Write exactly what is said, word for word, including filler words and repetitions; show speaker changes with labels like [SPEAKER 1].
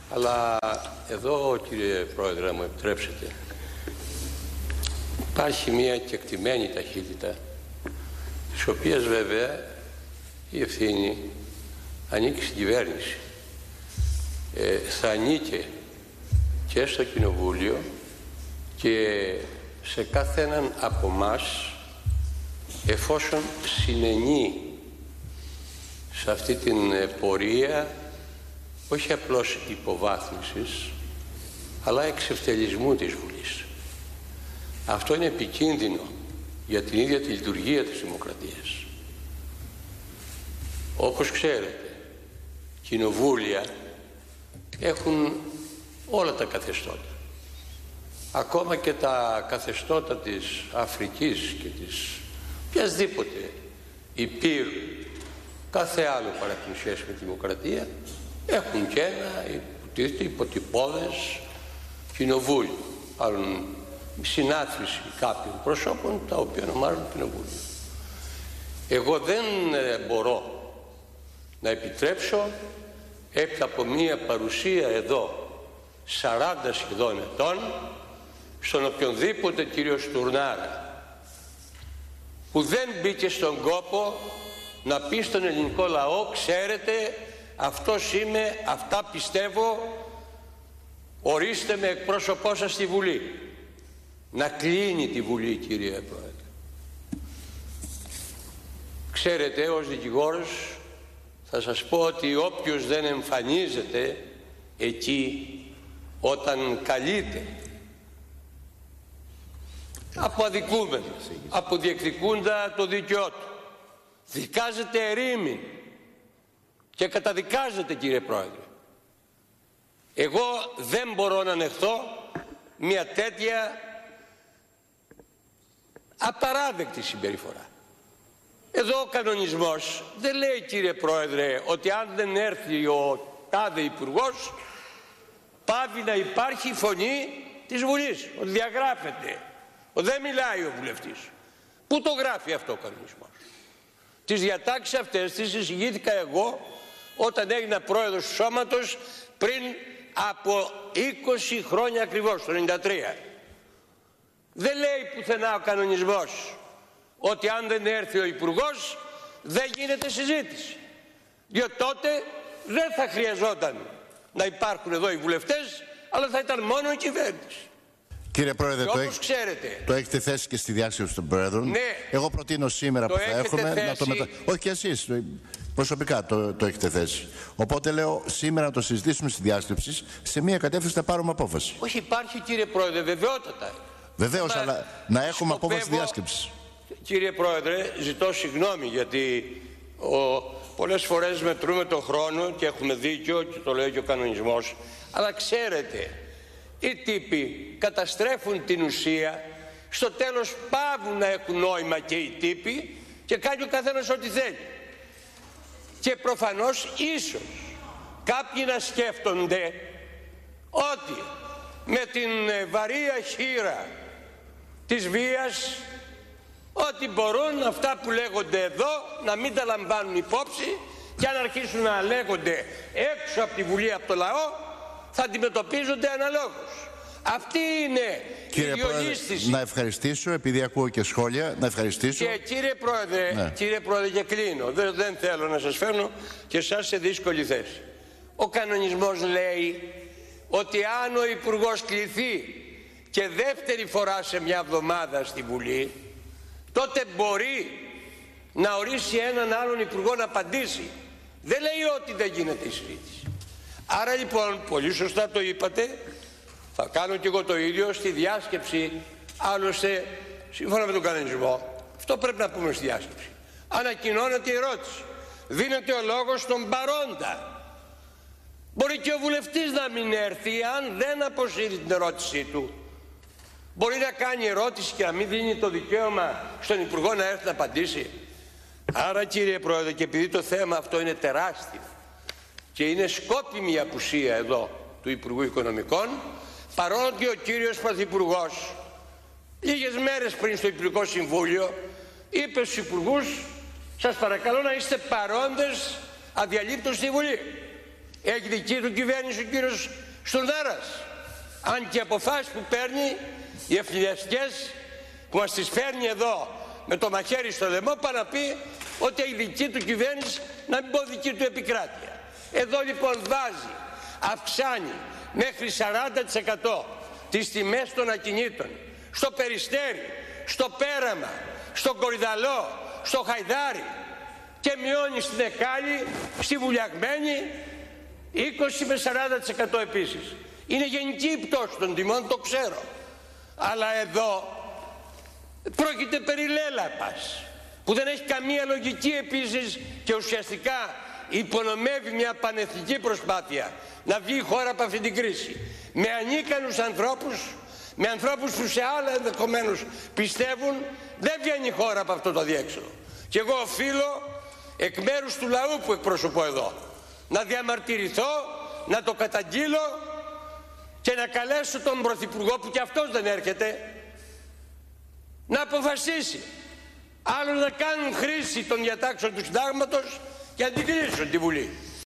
[SPEAKER 1] Αλλά εδώ, κύριε Πρόεδρε, μου επιτρέψετε, υπάρχει μια κεκτημένη ταχύτητα, της οποίας βέβαια η ευθύνη ανήκει στην κυβέρνηση. Ε, θα ανήκε και στο Κοινοβούλιο και σε κάθε έναν από μας, εφόσον συνενεί σε αυτή την πορεία όχι απλώς υποβάθμισης, αλλά εξευτελισμού της Βουλής. Αυτό είναι επικίνδυνο για την ίδια τη λειτουργία της δημοκρατίας. Όπως ξέρετε, κοινοβούλια έχουν όλα τα καθεστώτα. Ακόμα και τα καθεστώτα της Αφρικής και της οποιασδήποτε υπήρου, κάθε άλλο παραπλησιές με τη δημοκρατία, έχουν και ένα υποτίθεται υποτυπώδες κοινοβούλιο, άλλων συνάθρηση κάποιων προσώπων, τα οποία ονομάζουν κοινοβούλιο. Εγώ δεν μπορώ να επιτρέψω, έπειτα από μία παρουσία εδώ σαράντα σχεδόν ετών, στον οποιονδήποτε κύριο Στουρνάρα, που δεν μπήκε στον κόπο να πει στον ελληνικό λαό, ξέρετε, αυτός είμαι, αυτά πιστεύω, ορίστε με εκπρόσωπό σας στη Βουλή. Να κλείνει τη Βουλή, κύριε Πρόεδρε. Ξέρετε, ως δικηγόρος θα σας πω ότι όποιος δεν εμφανίζεται εκεί όταν καλείται από αδικούμενο, από διεκδικούντα το δίκαιό του, δικάζεται ερήμην και καταδικάζεται, κύριε Πρόεδρε. Εγώ δεν μπορώ να ανεχθώ μια τέτοια απαράδεκτη συμπεριφορά. Εδώ ο κανονισμός δεν λέει, κύριε Πρόεδρε, ότι αν δεν έρθει ο τάδε υπουργός πάβει να υπάρχει φωνή της Βουλής, ότι διαγράφεται, ότι δεν μιλάει ο βουλευτής. Πού το γράφει αυτό ο κανονισμός? Τις διατάξεις αυτές τις εισηγήθηκα εγώ όταν έγινα πρόεδρος του σώματος πριν από είκοσι χρόνια ακριβώς, το ενενήντα τρία. Δεν λέει πουθενά ο κανονισμός ότι αν δεν έρθει ο υπουργός δεν γίνεται συζήτηση, διότι τότε δεν θα χρειαζόταν να υπάρχουν εδώ οι βουλευτές, αλλά θα ήταν μόνο η κυβέρνηση.
[SPEAKER 2] Κύριε Πρόεδρε, το,
[SPEAKER 1] έχ... ξέρετε,
[SPEAKER 2] το έχετε θέσει και στη διάσκεψη των Πρόεδρων.
[SPEAKER 1] Ναι.
[SPEAKER 2] Εγώ προτείνω σήμερα
[SPEAKER 1] το
[SPEAKER 2] που θα έχουμε
[SPEAKER 1] θέσει...
[SPEAKER 2] να το μετα... Όχι και εσείς, προσωπικά το, το έχετε θέσει. Οπότε λέω σήμερα να το συζητήσουμε στη διάσκεψη, σε μία κατεύθυνση να πάρουμε απόφαση.
[SPEAKER 1] Όχι, υπάρχει, κύριε Πρόεδρε, βεβαιότατα.
[SPEAKER 2] Βεβαίως, αλλά, αλλά να έχουμε
[SPEAKER 1] σκοπεύω...
[SPEAKER 2] απόφαση διάσκεψης.
[SPEAKER 1] Κύριε Πρόεδρε, ζητώ συγγνώμη γιατί ο, πολλές φορές μετρούμε τον χρόνο και έχουμε δίκιο και το λέει και ο κανονισμός, αλλά ξέρετε, οι τύποι καταστρέφουν την ουσία, στο τέλος πάβουν να έχουν νόημα και οι τύποι και κάνει ο καθένας ό,τι θέλει. Και προφανώς ίσως κάποιοι να σκέφτονται ότι με την βαρία χείρα της βίας, ότι μπορούν αυτά που λέγονται εδώ να μην τα λαμβάνουν υπόψη και αν αρχίσουν να λέγονται έξω από τη Βουλή, από το λαό, θα αντιμετωπίζονται αναλόγως. Αυτή είναι
[SPEAKER 2] κύριε
[SPEAKER 1] η διολίσθηση.
[SPEAKER 2] Να ευχαριστήσω, επειδή ακούω και σχόλια, να ευχαριστήσω.
[SPEAKER 1] Και κύριε Πρόεδρε, ναι. κύριε Πρόεδρε, και κλείνω. Δεν, δεν θέλω να σας φέρνω και εσάς σε δύσκολη θέση. Ο κανονισμός λέει ότι αν ο Υπουργός κληθεί και δεύτερη φορά σε μια εβδομάδα στη Βουλή, τότε μπορεί να ορίσει έναν άλλον Υπουργό να απαντήσει. Δεν λέει ότι δεν γίνεται η συζήτηση. Άρα λοιπόν, πολύ σωστά το είπατε, θα κάνω και εγώ το ίδιο στη διάσκεψη, άλλωστε σύμφωνα με τον κανονισμό, αυτό πρέπει να πούμε στη διάσκεψη. Ανακοινώνεται η ερώτηση, δίνεται ο λόγος στον παρόντα. Μπορεί και ο βουλευτής να μην έρθει αν δεν αποσύρει την ερώτησή του. Μπορεί να κάνει ερώτηση και να μην δίνει το δικαίωμα στον Υπουργό να έρθει να απαντήσει. Άρα, κύριε Πρόεδρε, και επειδή το θέμα αυτό είναι τεράστιο και είναι σκόπιμη η απουσία εδώ του Υπουργού Οικονομικών, παρότι ο κύριος Πρωθυπουργός λίγες μέρες πριν στο Υπουργικό Συμβούλιο είπε στους υπουργούς, σας παρακαλώ να είστε παρόντες αδιαλείπτως στη Βουλή. Έχει δική του κυβέρνηση ο κύριος Στουρνάρας? Αν και οι αποφάσεις που παίρνει, οι ευθυνευτικές που μας τις φέρνει εδώ με το μαχαίρι στο λαιμό, πάνε να πει ότι έχει δική του κυβέρνηση, να μην πω δική του επικράτεια. Εδώ λοιπόν βάζει, αυξάνει μέχρι σαράντα τοις εκατό τις τιμές των ακινήτων στο Περιστέρι, στο Πέραμα, στο Κορυδαλό, στο Χαϊδάρι, και μειώνει στην Εκάλη, στη Βουλιαγμένη είκοσι με σαράντα τοις εκατό επίσης. Είναι γενική η πτώση των τιμών, το ξέρω. Αλλά εδώ πρόκειται περί λέλαπας, που δεν έχει καμία λογική επίσης και ουσιαστικά υπονομεύει μια πανεθνική προσπάθεια να βγει η χώρα από αυτή την κρίση. Με ανίκανους ανθρώπους, με ανθρώπους που σε άλλα ενδεχομένως πιστεύουν, δεν βγαίνει η χώρα από αυτό το διέξοδο. Και εγώ οφείλω εκ μέρους του λαού που εκπροσωπώ εδώ να διαμαρτυρηθώ, να το καταγγείλω και να καλέσω τον Πρωθυπουργό, που και αυτός δεν έρχεται, να αποφασίσει. Άλλο να κάνουν χρήση των διατάξεων του συντάγματος και να την κλείσουν τη Βουλή.